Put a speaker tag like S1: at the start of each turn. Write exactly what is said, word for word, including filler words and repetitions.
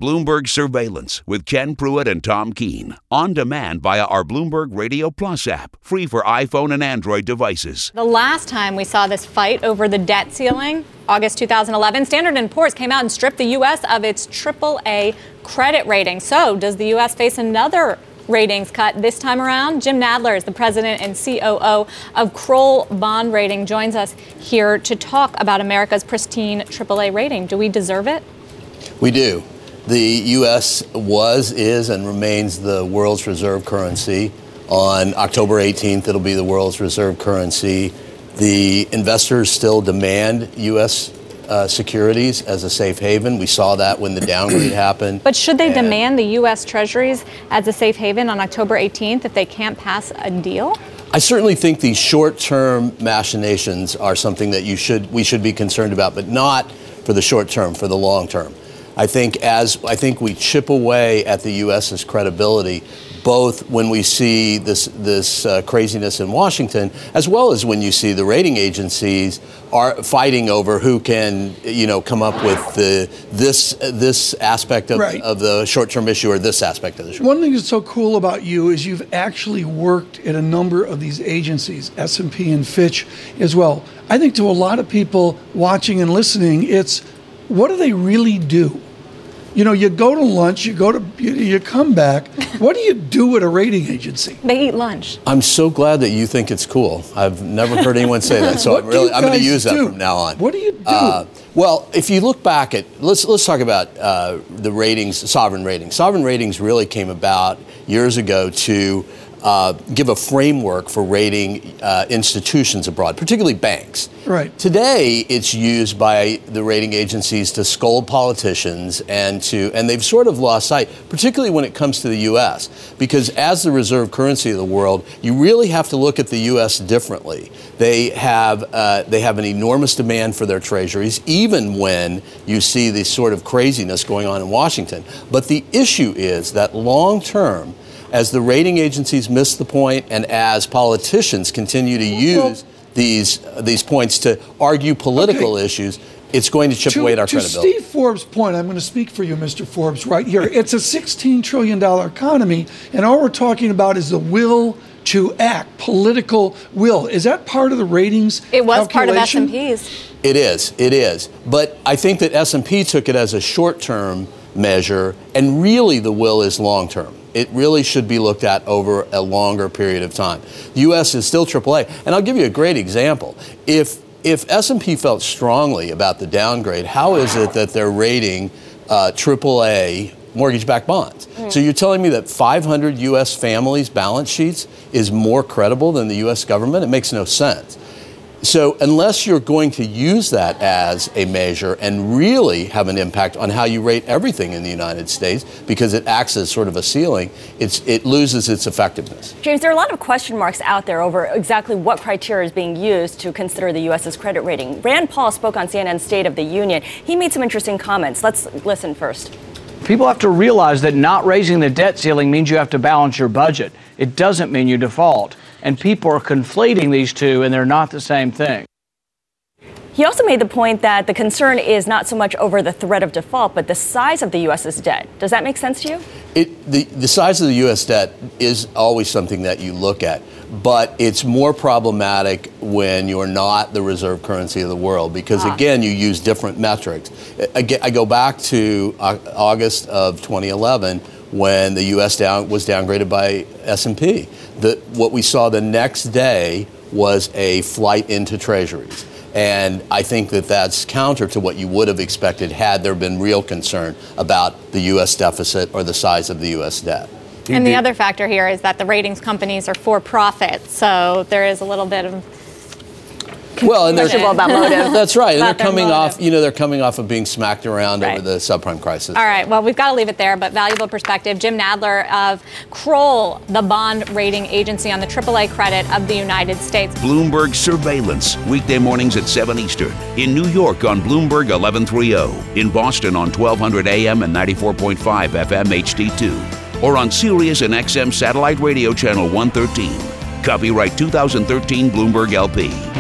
S1: Bloomberg Surveillance with Ken Pruitt and Tom Keene. On demand via our Bloomberg Radio Plus app. Free for iPhone and Android devices.
S2: The last time we saw this fight over the debt ceiling, August two thousand eleven, Standard and Poor's came out and stripped the U S of its triple A credit rating. So does the U S face another ratings cut this time around? Jim Nadler is the president and C O O of Kroll Bond Rating, joins us here to talk about America's pristine triple A rating. Do we deserve it?
S3: We do. The U S was, is, and remains the world's reserve currency. On October eighteenth, it'll be the world's reserve currency. The investors still demand U S Uh, securities as a safe haven. We saw that when the downgrade happened.
S2: But should they
S3: and
S2: demand the U S Treasuries as a safe haven on October eighteenth if they can't pass a deal?
S3: I certainly think these short-term machinations are something that you should we should be concerned about, but not for the short term, for the long term. I think as I think we chip away at the US's credibility, both when we see this this uh, craziness in Washington, as well as when you see the rating agencies are fighting over who can, you know, come up with the this this aspect of,
S4: right.
S3: of the short-term issue or this aspect of the short.
S4: One thing that's so cool about you is you've actually worked at a number of these agencies, S and P and Fitch as well. I think to a lot of people watching and listening, it's what do they really do? You know, you go to lunch, you go to, you, you come back. What do you do at a rating agency?
S2: They eat lunch.
S3: I'm so glad that you think it's cool. I've never heard anyone say that, so
S4: What
S3: I'm really
S4: do you
S3: I'm going to
S4: guys
S3: use that
S4: do?
S3: from now on.
S4: What do you do?
S3: Uh, well, if you look back at let's let's talk about uh, the ratings, sovereign ratings. Sovereign ratings really came about years ago to uh, give a framework for rating uh, institutions abroad, particularly banks.
S4: Right.
S3: Today, it's used by the rating agencies to scold politicians and to, and they've sort of lost sight, particularly when it comes to the U S, because as the reserve currency of the world, you really have to look at the U S differently. They have, uh, they have an enormous demand for their treasuries, even when you see this sort of craziness going on in Washington. But the issue is that long term, as the rating agencies miss the point and as politicians continue to use
S4: Well,
S3: these these points to argue political
S4: Okay.
S3: issues, it's going to chip
S4: to,
S3: away at our
S4: to
S3: credibility.
S4: Steve Forbes' point, I'm going to speak for you, Mister Forbes, right here. It's a sixteen trillion dollars economy, and all we're talking about is the will to act, political will. Is that part of the ratings
S2: It was part of S
S4: calculation?
S2: and P's.
S3: It is, it is. But I think that S and P took it as a short-term measure, and really the will is long-term. It really should be looked at over a longer period of time. The U S is still triple A, and I'll give you a great example. If if S and P felt strongly about the downgrade, how is it that they're rating uh, triple A mortgage-backed bonds? Mm. So you're telling me that five hundred U S families' balance sheets is more credible than the U S government? It makes no sense. So unless you're going to use that as a measure and really have an impact on how you rate everything in the United States, because it acts as sort of a ceiling, it's, it loses its effectiveness.
S5: James, there are a lot of question marks out there over exactly what criteria is being used to consider the U S's credit rating. Rand Paul spoke on C N N's State of the Union. He made some interesting comments. Let's listen first.
S6: People have to realize that not raising the debt ceiling means you have to balance your budget. It doesn't mean you default. And people are conflating these two, and they're not the same thing.
S5: He also made the point that the concern is not so much over the threat of default, but the size of the U S's debt. Does that make sense to you?
S3: It, the, the size of the U S debt is always something that you look at, but it's more problematic when you're not the reserve currency of the world, because
S5: ah.
S3: again, you use different metrics. Again, I go back to August of twenty eleven when the U S down, was downgraded by S and P. The, what we saw the next day was a flight into treasuries. And I think that that's counter to what you would have expected had there been real concern about the U S deficit or the size of the U S debt.
S2: And the other factor here is that the ratings companies are for profit, so there is a little bit of
S3: well, and they're
S5: questionable about motive.
S3: That's right, and
S2: About
S3: they're coming
S2: their
S3: off.
S2: motive.
S3: You know, they're coming off of being smacked around
S2: Right.
S3: over the subprime crisis.
S2: All right, well, we've got to leave it there, but valuable perspective. Jim Nadler of Kroll, the bond rating agency on the triple A credit of the United States.
S1: Bloomberg Surveillance, weekday mornings at seven Eastern. In New York on Bloomberg eleven thirty. In Boston on twelve hundred A M and ninety-four point five F M H D two. Or on Sirius and X M satellite radio channel one thirteen. Copyright two thousand thirteen Bloomberg L P.